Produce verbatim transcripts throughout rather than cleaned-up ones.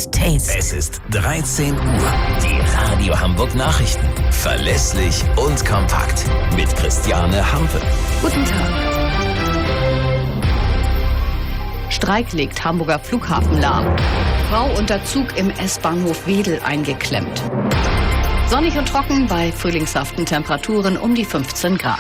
Taste. Es ist dreizehn Uhr. Die Radio Hamburg Nachrichten. Verlässlich und kompakt. Mit Christiane Hampe. Guten Tag. Streik legt Hamburger Flughafen lahm. Frau unter Zug im S-Bahnhof Wedel eingeklemmt. Sonnig und trocken bei frühlingshaften Temperaturen um die fünfzehn Grad.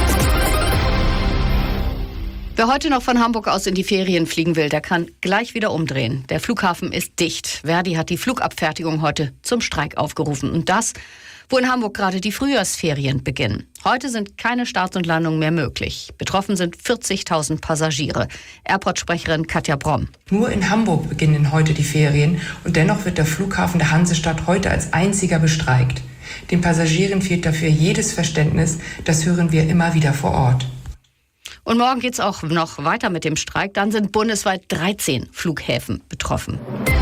Wer heute noch von Hamburg aus in die Ferien fliegen will, der kann gleich wieder umdrehen. Der Flughafen ist dicht. Verdi hat die Flugabfertigung heute zum Streik aufgerufen. Und das, wo in Hamburg gerade die Frühjahrsferien beginnen. Heute sind keine Starts und Landungen mehr möglich. Betroffen sind vierzigtausend Passagiere. Airport-Sprecherin Katja Bromm. Nur in Hamburg beginnen heute die Ferien und dennoch wird der Flughafen der Hansestadt heute als einziger bestreikt. Den Passagieren fehlt dafür jedes Verständnis. Das hören wir immer wieder vor Ort. Und morgen geht's auch noch weiter mit dem Streik. Dann sind bundesweit dreizehn Flughäfen betroffen.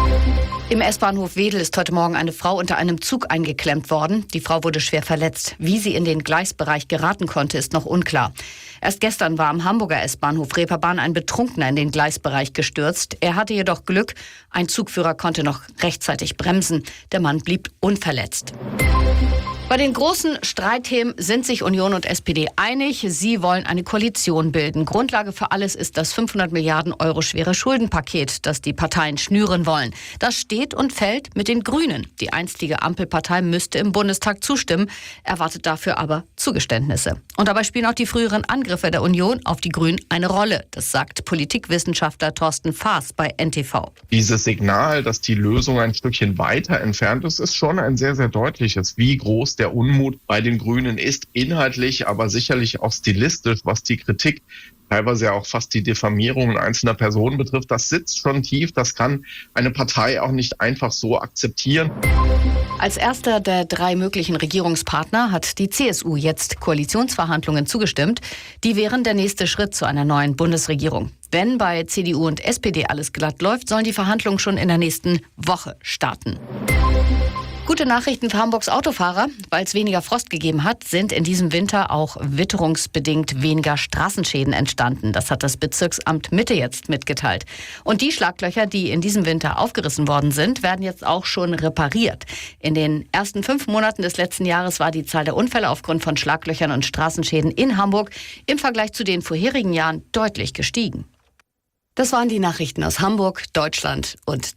Im S-Bahnhof Wedel ist heute Morgen eine Frau unter einem Zug eingeklemmt worden. Die Frau wurde schwer verletzt. Wie sie in den Gleisbereich geraten konnte, ist noch unklar. Erst gestern war am Hamburger S-Bahnhof Reeperbahn ein Betrunkener in den Gleisbereich gestürzt. Er hatte jedoch Glück. Ein Zugführer konnte noch rechtzeitig bremsen. Der Mann blieb unverletzt. Bei den großen Streitthemen sind sich Union und S P D einig. Sie wollen eine Koalition bilden. Grundlage für alles ist das fünfhundert Milliarden Euro schwere Schuldenpaket, das die Parteien schnüren wollen. Das steht und fällt mit den Grünen. Die einstige Ampelpartei müsste im Bundestag zustimmen, erwartet dafür aber Zugeständnisse. Und dabei spielen auch die früheren Angriffe der Union auf die Grünen eine Rolle. Das sagt Politikwissenschaftler Thorsten Faas bei N T V. Dieses Signal, dass die Lösung ein Stückchen weiter entfernt ist, ist schon ein sehr, sehr deutliches. Wie groß der Unmut bei den Grünen ist, inhaltlich, aber sicherlich auch stilistisch, was die Kritik, teilweise ja auch fast die Diffamierungen einzelner Personen betrifft, das sitzt schon tief. Das kann eine Partei auch nicht einfach so akzeptieren. Als erster der drei möglichen Regierungspartner hat die C S U jetzt Koalitionsverhandlungen zugestimmt. Die wären der nächste Schritt zu einer neuen Bundesregierung. Wenn bei C D U und S P D alles glatt läuft, sollen die Verhandlungen schon in der nächsten Woche starten. Gute Nachrichten für Hamburgs Autofahrer. Weil es weniger Frost gegeben hat, sind in diesem Winter auch witterungsbedingt weniger Straßenschäden entstanden. Das hat das Bezirksamt Mitte jetzt mitgeteilt. Und die Schlaglöcher, die in diesem Winter aufgerissen worden sind, werden jetzt auch schon repariert. In den ersten fünf Monaten des letzten Jahres war die Zahl der Unfälle aufgrund von Schlaglöchern und Straßenschäden in Hamburg im Vergleich zu den vorherigen Jahren deutlich gestiegen. Das waren die Nachrichten aus Hamburg, Deutschland und